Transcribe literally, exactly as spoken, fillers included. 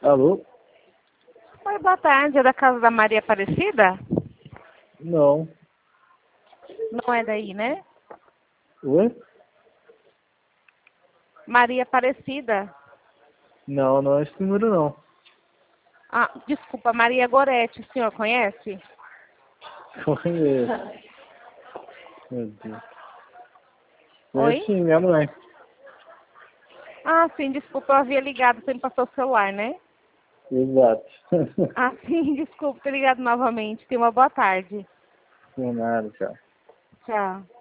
Alô? Oi, boa tarde. É da casa da Maria Aparecida? Não. Não é daí, né? Oi? Maria Aparecida. Não, não é esse número não. Ah, desculpa, Maria Gorete, o senhor conhece? Conheço. Meu Deus. Oi? Conheço sim, minha mãe. Ah, sim, desculpa, eu havia ligado, você me passou o celular, né? Exato. Ah, sim, desculpa ter ligado novamente. Tenha uma boa tarde. Por nada, tchau. Tchau.